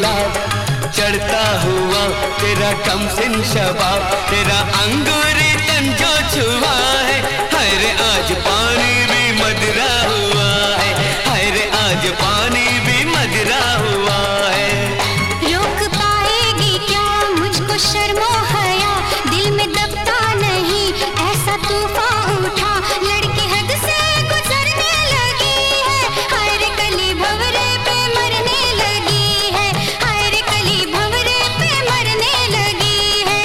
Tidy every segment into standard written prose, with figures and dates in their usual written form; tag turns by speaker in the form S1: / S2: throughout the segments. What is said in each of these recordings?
S1: गुलाब, चढ़ता हुआ तेरा कमसिन शबाब, तेरा अंगूरी तन जो छुआ है, हाय रे आज पानी भी मदरा हुआ है, हाय रे आज पानी भी मदरा हुआ है।
S2: रोक पाएगी क्या मुझको शर्मो हया, दिल में दबता नहीं ऐसा तूफान उठा, लड़की हद से गुजरने लगी है, हाय रे कली भंवरे पे मरने लगी है, हाय रे कली भंवरे पे मरने लगी है।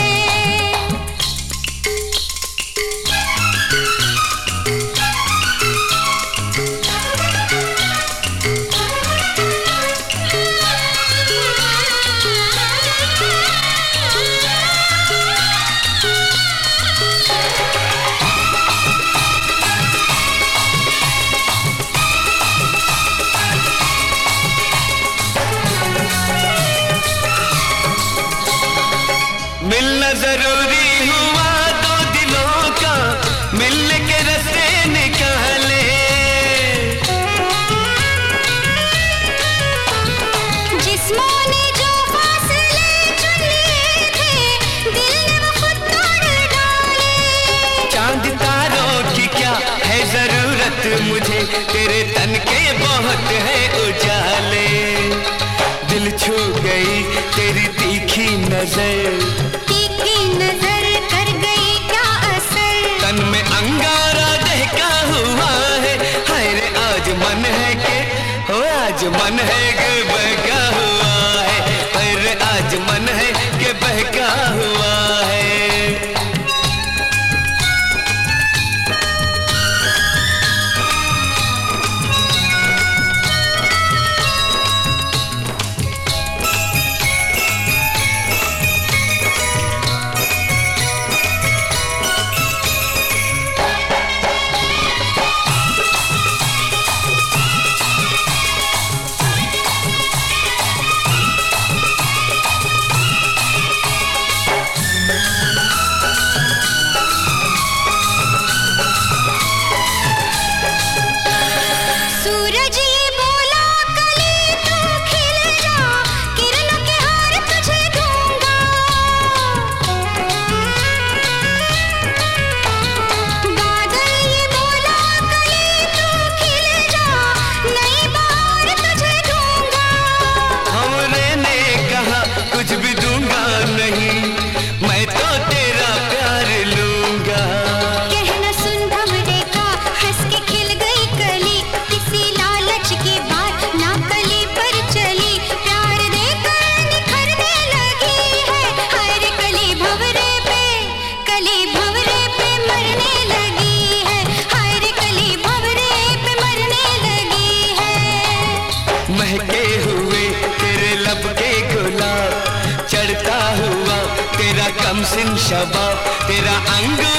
S1: मिलना जरूरी हुआ दो दिलों का, मिलने के रास्ते निकाले,
S2: जिस्मों ने जो फासले चुन लिए थे, दिल ने वो खुद तोड़ डाले।
S1: चांद तारों की क्या है जरूरत मुझे, तेरे तन के बहुत है उजाले, दिल छू गई तेरी तीखी नजर,
S2: तीखी नजर कर गई क्या असर,
S1: तन में अंगारा दहका हुआ है, हाय रे आज मन है के हो आज मन है के बहका हुआ है, हाय रे आज मन है के बहका हुआ है।
S2: सूरज ये बोला कली तू खिल जा, किरणों के हार तुझे दूंगा, बादल ये बोला कली तू खिल जा, नई बहार तुझे दूंगा।
S1: हमने ने कहा कुछ भी दूंगा नहीं, मैं तो तेरा प्यार लूंगा,
S2: कहना सुन भंवरे का हंस के खिल गई कली, किसी लालच की बात ना कली पर चली, प्यार देकर निखरने लगी है, हाय रे कली भंवरे पे मरने लगी है, हाय रे कली भंवरे पे मरने लगी है।
S1: महके हुए तेरे लब के गुलाब, चढ़ता हुआ तेरा कमसिन शबाब, तेरा अंग